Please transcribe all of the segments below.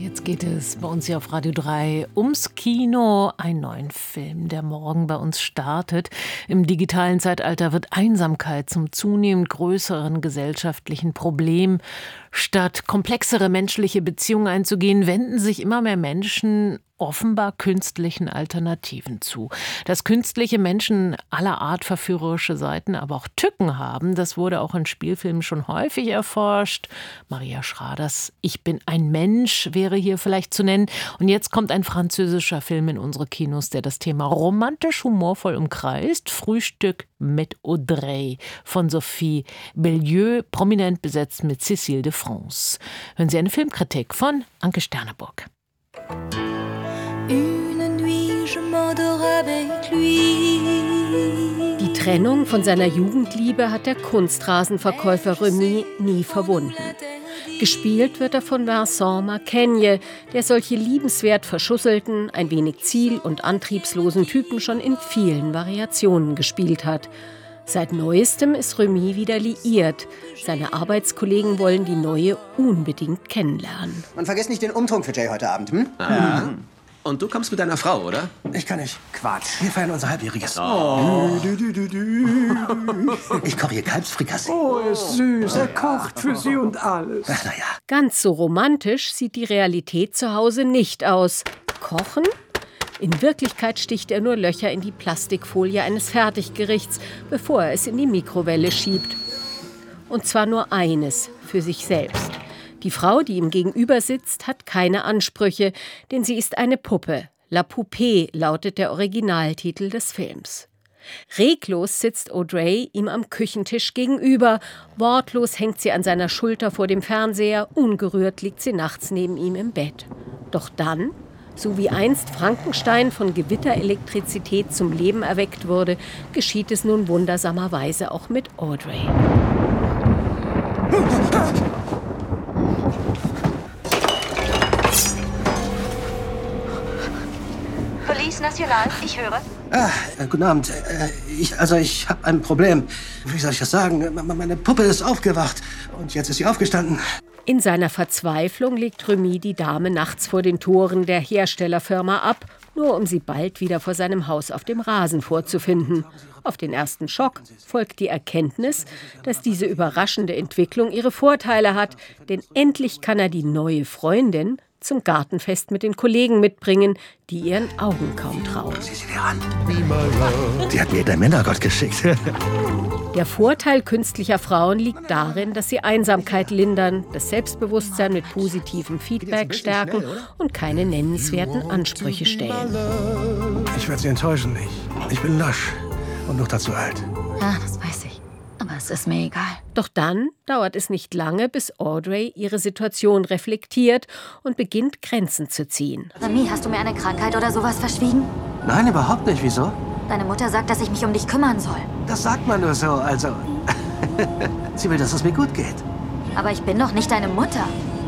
Jetzt geht es bei uns hier auf Radio 3 ums Kino, einen neuen Film, der morgen bei uns startet. Im digitalen Zeitalter wird Einsamkeit zum zunehmend größeren gesellschaftlichen Problem. Statt komplexere menschliche Beziehungen einzugehen, wenden sich immer mehr Menschen offenbar künstlichen Alternativen zu. Dass künstliche Menschen aller Art verführerische Seiten, aber auch Tücken haben, das wurde auch in Spielfilmen schon häufig erforscht. Maria Schraders Ich bin ein Mensch wäre hier vielleicht zu nennen. Und jetzt kommt ein französischer Film in unsere Kinos, der das Thema romantisch humorvoll umkreist. Frühstück mit Audrey von Sophie Bellieu, prominent besetzt mit Cécile de France. Hören Sie eine Filmkritik von Anke Sterneburg. Die Trennung von seiner Jugendliebe hat der Kunstrasenverkäufer Remy nie verwunden. Gespielt wird er von Vincent Macaigne, der solche liebenswert verschusselten, ein wenig ziel- und antriebslosen Typen schon in vielen Variationen gespielt hat. Seit Neuestem ist Remy wieder liiert. Seine Arbeitskollegen wollen die Neue unbedingt kennenlernen. Und vergiss nicht den Umtrunk für Jay heute Abend, hm? Ja. Und du kommst mit deiner Frau, oder? Ich kann nicht. Quatsch. Wir feiern unser Halbjähriges. Oh. Ich koche hier Kalbsfrikassee. Oh, er ist süß. Er kocht für sie und alles. Ach, na ja. Ganz so romantisch sieht die Realität zu Hause nicht aus. Kochen? In Wirklichkeit sticht er nur Löcher in die Plastikfolie eines Fertiggerichts, bevor er es in die Mikrowelle schiebt. Und zwar nur eines, für sich selbst. Die Frau, die ihm gegenüber sitzt, hat keine Ansprüche, denn sie ist eine Puppe. La Poupée lautet der Originaltitel des Films. Reglos sitzt Audrey ihm am Küchentisch gegenüber. Wortlos hängt sie an seiner Schulter vor dem Fernseher. Ungerührt liegt sie nachts neben ihm im Bett. Doch dann, so wie einst Frankenstein von Gewitterelektrizität zum Leben erweckt wurde, geschieht es nun wundersamerweise auch mit Audrey. Police National, ich höre. Guten Abend. Ich habe ein Problem. Wie soll ich das sagen? Meine Puppe ist aufgewacht und jetzt ist sie aufgestanden. In seiner Verzweiflung legt Remy die Dame nachts vor den Toren der Herstellerfirma ab, nur um sie bald wieder vor seinem Haus auf dem Rasen vorzufinden. Auf den ersten Schock folgt die Erkenntnis, dass diese überraschende Entwicklung ihre Vorteile hat, denn endlich kann er die neue Freundin zum Gartenfest mit den Kollegen mitbringen, die ihren Augen kaum trauen. Sieh sie dir an. Die hat mir der Männergott geschickt. Der Vorteil künstlicher Frauen liegt darin, dass sie Einsamkeit lindern, das Selbstbewusstsein mit positivem Feedback stärken und keine nennenswerten Ansprüche stellen. Ich werde sie enttäuschen. Ich bin lasch und noch dazu alt. Ja, das weiß ich. Aber es ist mir egal. Doch dann dauert es nicht lange, bis Audrey ihre Situation reflektiert und beginnt, Grenzen zu ziehen. Remy, hast du mir eine Krankheit oder sowas verschwiegen? Nein, überhaupt nicht. Wieso? Deine Mutter sagt, dass ich mich um dich kümmern soll. Das sagt man nur so, also. Sie will, dass es mir gut geht. Aber ich bin doch nicht deine Mutter.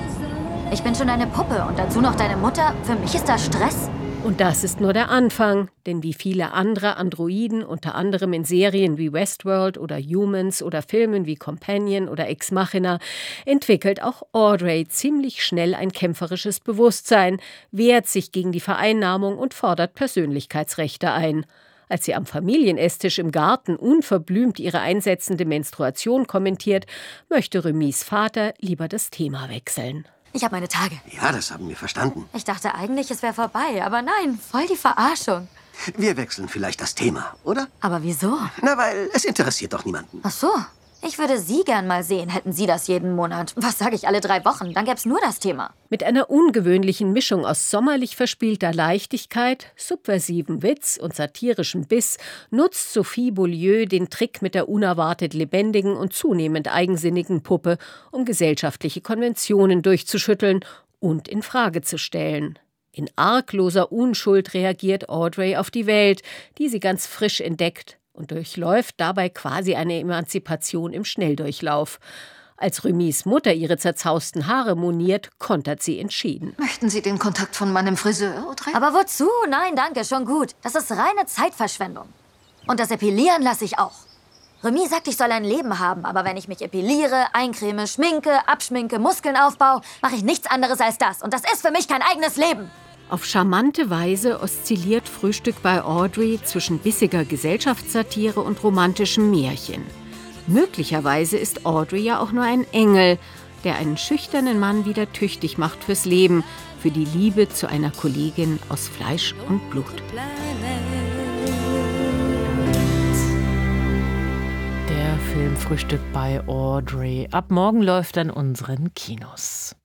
Ich bin schon deine Puppe und dazu noch deine Mutter. Für mich ist das Stress. Und das ist nur der Anfang, denn wie viele andere Androiden, unter anderem in Serien wie Westworld oder Humans oder Filmen wie Companion oder Ex Machina, entwickelt auch Audrey ziemlich schnell ein kämpferisches Bewusstsein, wehrt sich gegen die Vereinnahmung und fordert Persönlichkeitsrechte ein. Als sie am Familienesstisch im Garten unverblümt ihre einsetzende Menstruation kommentiert, möchte Remys Vater lieber das Thema wechseln. Ich habe meine Tage. Ja, das haben wir verstanden. Ich dachte eigentlich, es wäre vorbei, aber nein, voll die Verarschung. Wir wechseln vielleicht das Thema, oder? Aber wieso? Na, weil es interessiert doch niemanden. Ach so. Ich würde Sie gern mal sehen, hätten Sie das jeden Monat. Was sage ich, alle 3 Wochen? Dann gäb's nur das Thema. Mit einer ungewöhnlichen Mischung aus sommerlich verspielter Leichtigkeit, subversivem Witz und satirischem Biss nutzt Sophie Beaulieu den Trick mit der unerwartet lebendigen und zunehmend eigensinnigen Puppe, um gesellschaftliche Konventionen durchzuschütteln und in Frage zu stellen. In argloser Unschuld reagiert Audrey auf die Welt, die sie ganz frisch entdeckt, und durchläuft dabei quasi eine Emanzipation im Schnelldurchlauf. Als Remys Mutter ihre zerzausten Haare moniert, kontert sie entschieden. Möchten Sie den Kontakt von meinem Friseur, Audrey? Aber wozu? Nein, danke, schon gut. Das ist reine Zeitverschwendung. Und das Epilieren lasse ich auch. Remy sagt, ich soll ein Leben haben, aber wenn ich mich epiliere, eincreme, schminke, abschminke, Muskeln aufbaue, mache ich nichts anderes als das. Und das ist für mich kein eigenes Leben. Auf charmante Weise oszilliert Frühstück bei Audrey zwischen bissiger Gesellschaftssatire und romantischem Märchen. Möglicherweise ist Audrey ja auch nur ein Engel, der einen schüchternen Mann wieder tüchtig macht fürs Leben, für die Liebe zu einer Kollegin aus Fleisch und Blut. Der Film Frühstück bei Audrey. Ab morgen läuft an unseren Kinos.